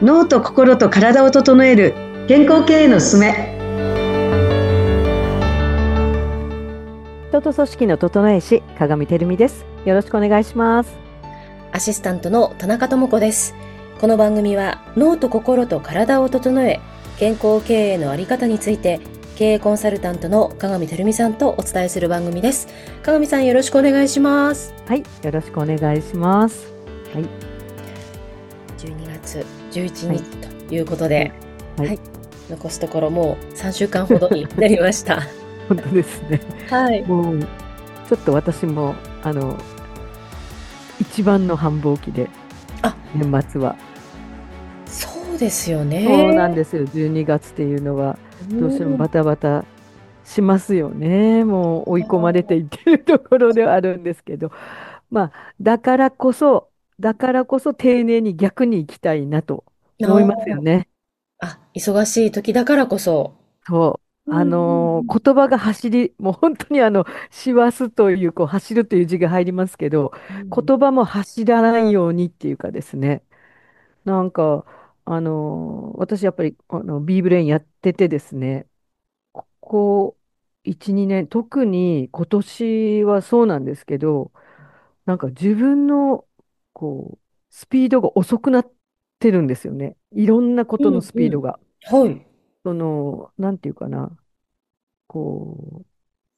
脳と心と体を整える健康経営のすすめ。 人と組織の整え師、鏡てるみです。よろしくお願いします。 アシスタントの田中智子です。この番組は脳と心と体を整え、健康経営のあり方について経営コンサルタントの鏡てるみさんとお伝えする番組です。鏡さん、よろしくお願いします。 はい、よろしくお願いします。はい、 12月11 はい、 日ということで、 はい、 はい、残すところもう3週間ほどになりました。 本当ですね。 はい。 もう、ちょっと私も、一番の繁忙期で、 あ、 年末は。 そうですよそうなんね。 ですよ。12月っていうのは、 うどうしてもん。 バタバタしますよね。もう追い込まれていってるところではあるんですけど。まあ、だからこそ、だからこそ丁寧に逆に行きたいなと思いますよね。 忙しい時だからこそ。 そう。 うんうん言葉が走り、もう本当に師走という、走るという字が入りますけど、 うん。 言葉も走らないようにっていうかですね。なんか、私やっぱり、B ブレインやっててですね、ここ1、2年、特に今年はそうなんですけど、なんか自分の、スピードが遅くなってるんですよね。いろんなこうとのんうん。 スピードが。 はい。 なんていうかな。こう、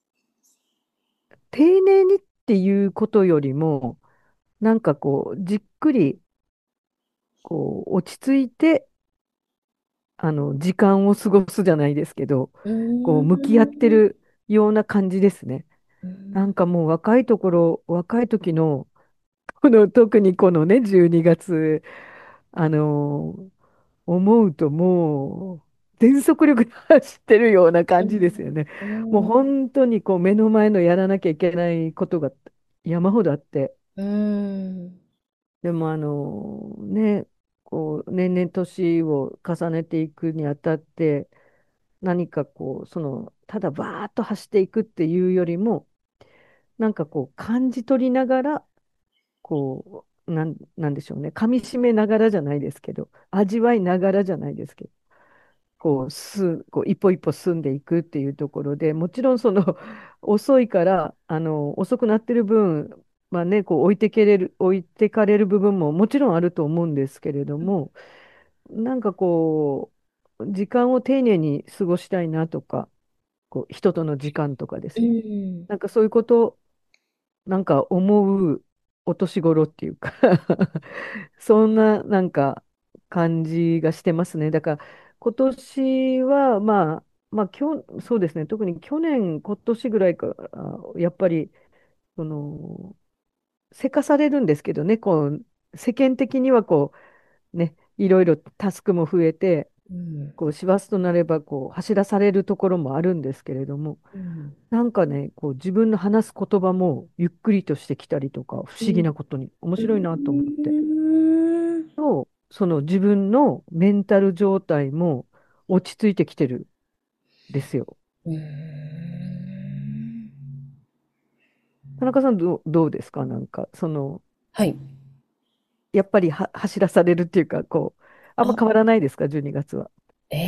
丁寧にっていうことよりも、なんかじっくり、落ち着いて、時間を過ごすじゃないですけど、 うー向き合ってん。 るような感じですね。 うん。 なんかもう若い時の、特にこのね、12月、あの思うともう、全速力で走ってるような感じですよね。 うもうん。 本当に目の前のやらなきゃいけないことが山ほどあって、 うん。 でも年々年を重ねていくにあたって、何かただバーッと走っていくっていうよりも、なんか感じ取りながら、なんでしょうね、噛み締めながらじゃないですけど、味わいながらじゃないですけど、一歩一歩進んでいくっていうところで、もちろん遅いから、遅くなってる分、まあね、置いてかれる部分ももちろんあると思うんですけれども、なんか時間を丁寧に過ごしたいなとか、人との時間とかでうすね。 ん。 なんかそういうこと、なんか思うお年頃っていうかそんななんか感じがしてますね。だから今年はそうですね、特に今年ぐらいから、やっぱり、その、せかされるんですけどね、世間的にはいろいろタスクも増えて、 うん。 師走となれば走らされるところもあるんですけれども、 うん。 なんかね、自分の話す言葉もゆっくりとしてきたりとか、不思議なことに面う白いなと思って。 ん。 その自分のメンタル状態も落ち着いてきてるんですよ。 うん。 田中さんどうですか？なんか、 はい。 やっぱり走らされるっていうか、あんまあ、 変わらないですか？ 12 月は。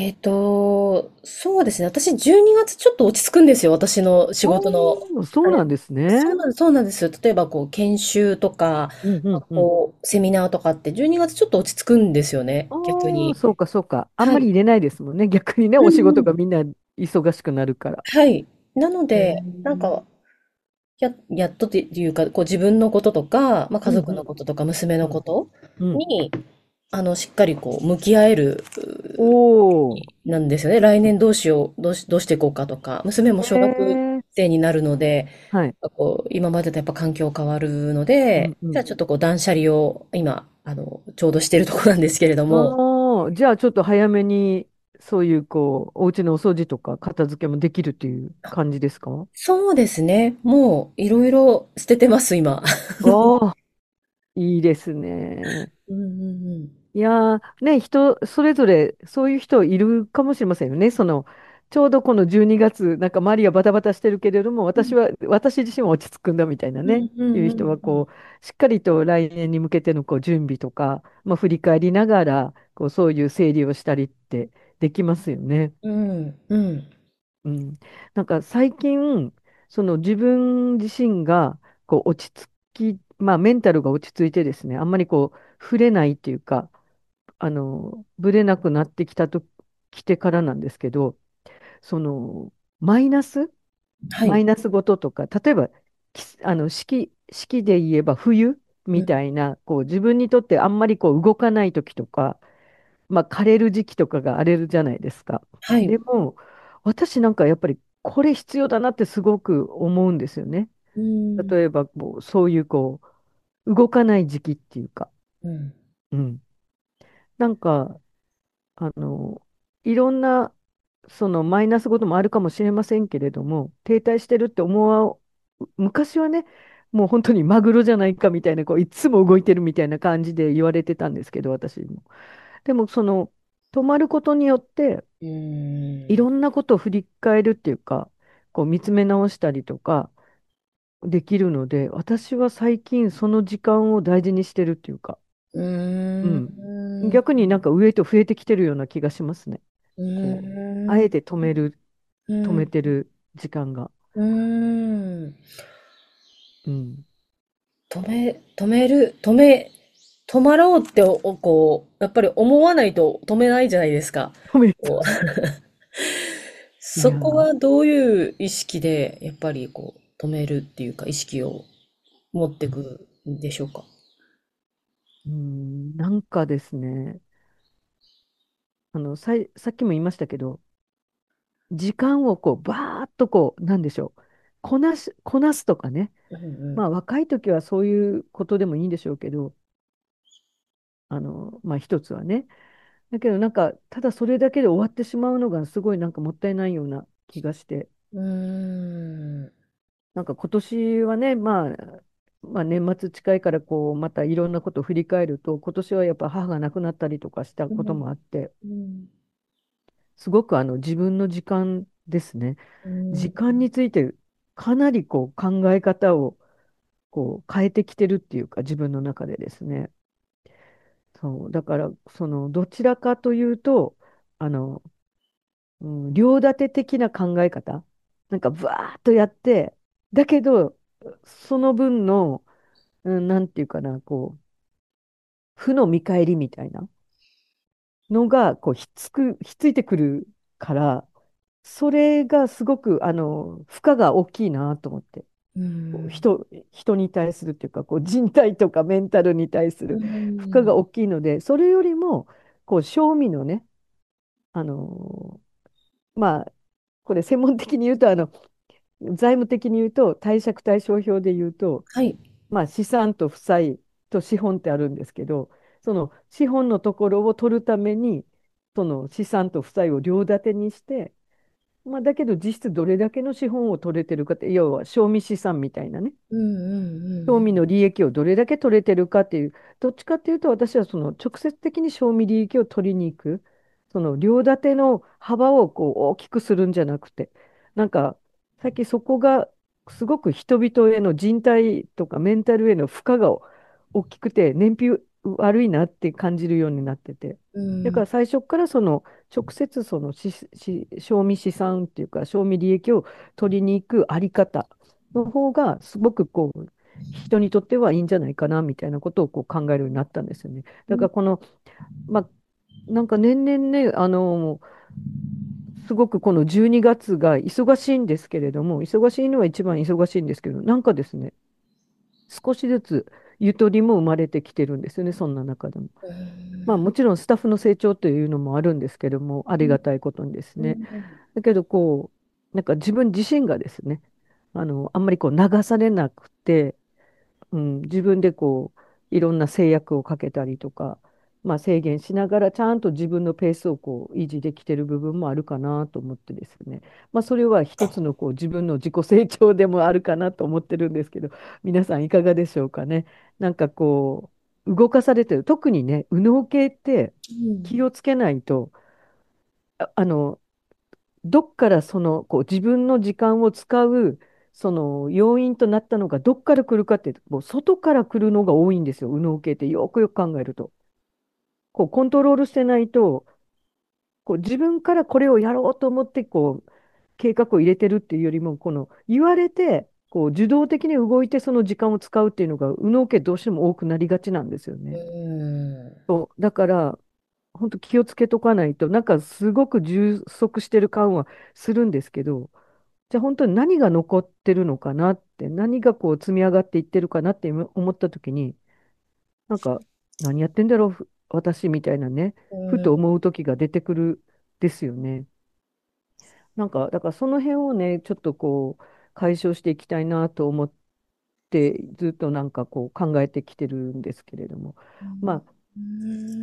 そうですね。私、12月ちょっと落ち着くんですよ。私の仕事の。 おー、そうなんですね。 そうなんです。例えば、研修とか、 うんうんうん。 セミナーとかって12月ちょっと落ち着くんですよね。逆ああ、 に。 そうかそうか。あんはい。 まり入れないですもんね。逆にね、お仕うんうん。 事がみんな忙しくなるから。 はい。なのへで、なんーか、やっとっていうか、自分のこととか、家族うんうんのこととか、娘のうんことうん。 に、しっかり向き合える、 おー。 なんですよね。来年どうしよう、どうしていこうかとか、娘もへ小学え。 生になるので、 はい。 今までとやっぱ環境変わるので、じゃうんうん。 あちょっと断捨離を今、ちょうどしてるところなんですけれども、 ああ、じゃあちょっと早めに、そういうお家のお掃除とか片付けもできるっていう感じですか？ そうですね。もう、いろいろ捨ててます、今。 ああ、いいですね。 うんうんうん。 いやー、ね、人それぞれそういう人いるかもしれませんよね。 ちょうどこの12月、なんか周りはバタバタしてるけれども、私自身は落ち着くんだみたいなね、 うんうんいううんうん人はしっかりと来年に向けての準備とか、振り返りながら、そういう整理をしたりってできますよね。 うんうんうん。なんか最近、その自分自身が落ち着き、メンタルが落ち着いてですね、あんまり触れないっていうか、ぶれなくなってきてからなんですけど、そのマイナス、 はい。 マイナスごととか、例えば、四季で言えば冬みうんたいな、自分にとってあんまり動かない時とか、枯れる時期とかが荒れるじゃないですか。 はい。 でも、私なんかやっぱりこれ必要だなってすごく思うんですよね。 うん例えば、そういう動かない時期っていうか、 うんうん。なんか、あの、いろんな、そのマイナスこともあるかもしれませんけれども、停滞してるって昔はね、もう本当にマグロじゃないかみたいな、いつも動いてるみたいな感じで言われてたんですけど、私も。でも、止まることによって、 うん。 いろんなことを振り返るっていうか、見つめ直したりとかできるので、私は最近その時間を大事にしてるっていうか、 ううん。 ん。 逆になんかウエイト増えてきてるような気がしますね。 うあえん。 て止めてる時間が。 うん。 うん。 止める、止まろうってやっぱり思わないと止めないじゃないですか。 止めこうた。いそこやー、 はどういう意識で、やっぱり止めるっていうか、意識を持ってくるんでしょうか。 なんかですね、さっきも言いましたけど、時間をバーッとなんでしょう、こなすとかね。 うんうん若い時はそういうことでもいいんでしょうけど、一つはね。だけどなんか、ただそれだけで終わってしまうのがすごいなんかもったいないような気がして、 うーん。 なんか今年はね、年末近いからまたいろんなことを振り返ると、今年はやっぱ母が亡くなったりとかしたことうんもあって、 うん。 すごく自分の時間ですね。 うん。 時間についてかなり考え方を変えてきてるっていうか、自分の中でですね。そう、だからどちらかというと、あの、両立て的な考え方、なんかブワーっとやって、だけど、その分の、なんていうかな、負の見返りみたいなのが、ひっついてくるから、それがすごく、負荷が大きいなと思って。 うこうん。 人に対するっていうか、人体とかメンタルに対すうる負荷ん。 が大きいので、それよりも、賞味のね、あのまあ、これ専門的に言うと、財務的に言うと、貸借対照表で言うと、 はい。 資産と負債と資本ってあるんですけど、その資本のところを取るために、その資産と負債を両立てにして、だけど実質どれだけの資本を取れてるかって、要は賞味資産みたいなね、 うんうん賞味の利益をどれだけ取れてるかっていう、どっちかっていうと、私はその直接的に賞味利益を取りに行く、その両立ての幅を大きくするんじゃなくて、なんか、最近そこがすごく人々への人体とかメンタルへの負荷が大きくて、燃費悪いなって感じるようになってて、 うん。うん。 だから最初から直接賞味資産っていうか、賞味利益を取りに行くあり方の方が、すごく人にとってはいいんじゃないかなみたいなことを考えるようになったんですよね。だからまあ、なんか年々ね、すごくこの12月が忙しいんですけれども、忙しいのは一番忙しいんですけど、なんかですね、少しずつゆとりも生まれてきてるんですよね、そんな中でも。もちろんスタッフの成長というのもあるんですけども、ありがたいことにですね。 うん。 だけど、なんか自分自身がですね、あんまり流されなくて、自分でいろんな制約をかけたりとか、制限しながらちゃんと自分のペースを維持できてる部分もあるかなと思ってですね。それは一つの自分の自己成長でもあるかなと思ってるんですけど、皆さんいかがでしょうかね。なんか動かされてる。特にね、右脳系ってうん。 気をつけないと、あ、 どっからこう自分の時間を使うその要因となったのがどっから来るかって、もう外から来るのが多いんですよ、右脳系ってよくよく考えると。こうコントロールしてないと、こう自分からこれをやろうと思ってこう計画を入れてるっていうよりも、この言われてこう受動的に動いてその時間を使うっていうのが右脳系どうしても多くなりがちなんですようね。 ん。 そうだから本当気をつけとかないと、なんかすごく充足してる感はするんですけど、じゃあ本当に何が残ってるのかなって、何がこう積み上がっていってるかなって思った時に、なんか何やってんだろう、私みたいなね、ふと思う時が出てくるですよね。なんか、だからその辺をね、ちょっとこう、解消していきたいなと思って、ずっとなんかこう考えてきてるんですけれども、まあ、 うん。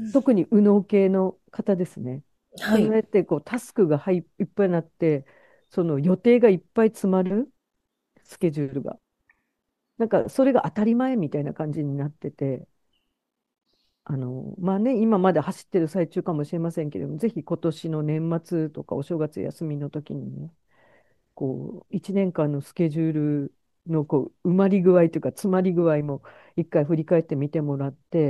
特に右脳系の方ですね。 はい。 そうやってこうタスクがいっぱいになって、その予定がいっぱい詰まるスケジュールが。なんかそれが当たり前みたいな感じになってて、まあね、今まで走ってる最中かもしれませんけれども、ぜひ今年の年末とかお正月休みの時にね、こう、1年間のスケジュールのこう埋まり具合というか、詰まり具合も一回振り返ってみてもらって、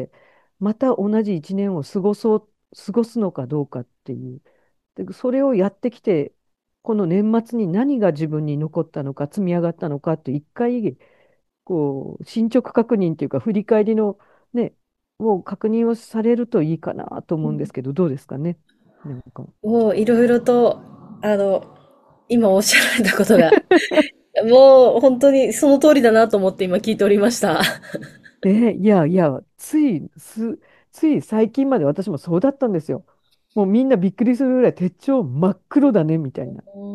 また同じ1年を過ごすのかどうかっていう。で、それをやってきて、この年末に何が自分に残ったのか、積み上がったのかって一回、こう、進捗確認というか、振り返りのね、もう確認をされるといいかなと思うんですけど、どうですかね。なんか。 もういろいろと、今おっしゃられたことが、もう本当にその通りだなと思って今聞いておりました。 いやいや、つい最近まで私もそうだったんですよ。もうみんなびっくりするぐらい手帳真っ黒だねみたいな。 うん。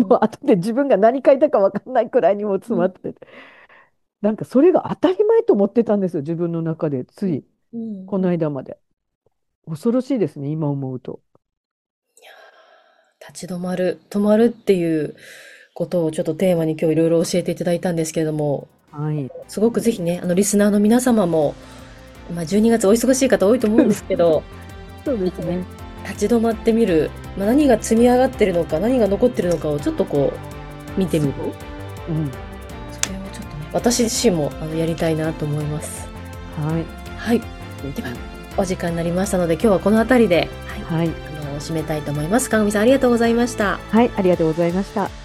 もう後で自分が何書いたか分かんないくらいにも詰まってて。なんかそれが当たり前と思ってたんですよ、自分の中で。つい、 うん。 この間まで。恐ろしいですね、今思うと。 立ち止まる、止まるっていうことをちょっとテーマに今日いろいろ教えていただいたんですけれども、 はい。 すごくぜひね、リスナーの皆様も、まあ、12月お忙しい方多いと思うんですけど、 そうですね。 立ち止まってみる、まあ、何が積み上がってるのか、何が残ってるのかをちょっとこう、見てみる。 うん。 それをちょっとね、私自身もやりたいなと思います。 はい。 はい。 ぜでは、 ひ。 お時間になりましたので、今日はこの辺りで、はい、 はい。 締めたいと思います。かぐみさん、ありがとうございました。 はい、ありがとうございました。